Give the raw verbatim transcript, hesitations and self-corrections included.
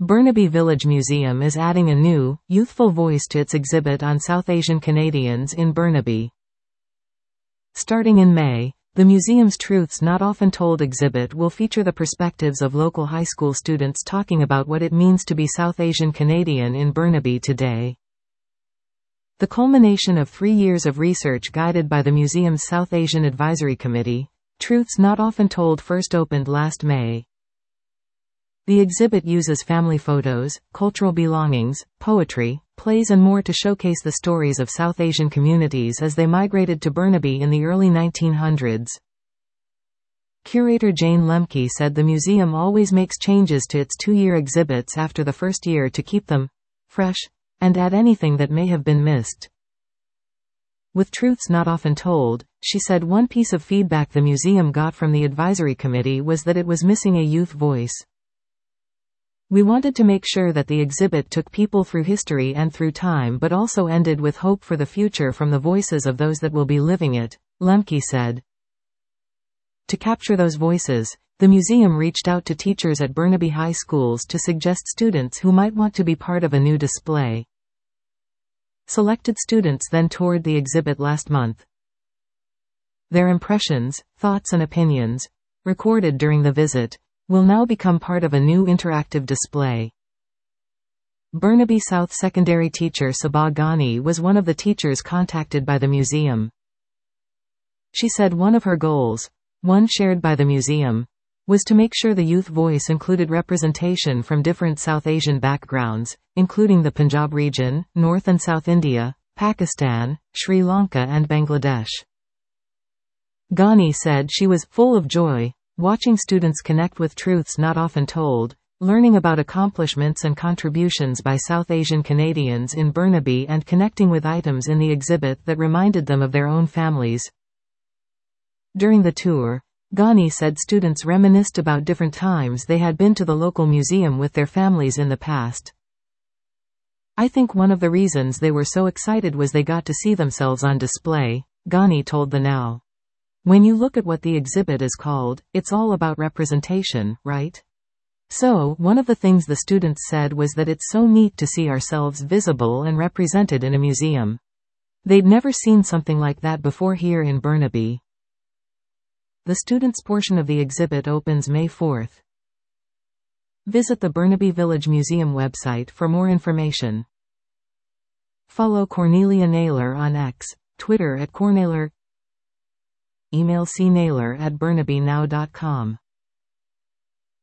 Burnaby Village Museum is adding a new, youthful voice to its exhibit on South Asian Canadians in Burnaby. Starting in May, the museum's Truths Not Often Told exhibit will feature the perspectives of local high school students talking about what it means to be South Asian Canadian in Burnaby today. The culmination of three years of research guided by the museum's South Asian Advisory Committee, Truths Not Often Told first opened last May. The exhibit uses family photos, cultural belongings, poetry, plays and more to showcase the stories of South Asian communities as they migrated to Burnaby in the early nineteen hundreds. Curator Jane Lemke said the museum always makes changes to its two-year exhibits after the first year to keep them fresh and add anything that may have been missed. With Truths Not Often Told, she said one piece of feedback the museum got from the advisory committee was that it was missing a youth voice. We wanted to make sure that the exhibit took people through history and through time but also ended with hope for the future from the voices of those that will be living it, Lemke said. To capture those voices, the museum reached out to teachers at Burnaby High Schools to suggest students who might want to be part of a new display. Selected students then toured the exhibit last month. Their impressions, thoughts and opinions, recorded during the visit, will now become part of a new interactive display. Burnaby South secondary teacher Sabah Ghani was one of the teachers contacted by the museum. She said one of her goals, one shared by the museum, was to make sure the youth voice included representation from different South Asian backgrounds, including the Punjab region, North and South India, Pakistan, Sri Lanka and Bangladesh. Ghani said she was full of joy watching students connect with Truths Not Often Told, learning about accomplishments and contributions by South Asian Canadians in Burnaby and connecting with items in the exhibit that reminded them of their own families. During the tour, Ghani said students reminisced about different times they had been to the local museum with their families in the past. I think one of the reasons they were so excited was they got to see themselves on display, Ghani told the Now. When you look at what the exhibit is called, it's all about representation, right? So, one of the things the students said was that it's so neat to see ourselves visible and represented in a museum. They'd never seen something like that before here in Burnaby. The students' portion of the exhibit opens May fourth. Visit the Burnaby Village Museum website for more information. Follow Cornelia Naylor on X, Twitter at Cornaylor. Email c naylor at burnaby now dot com.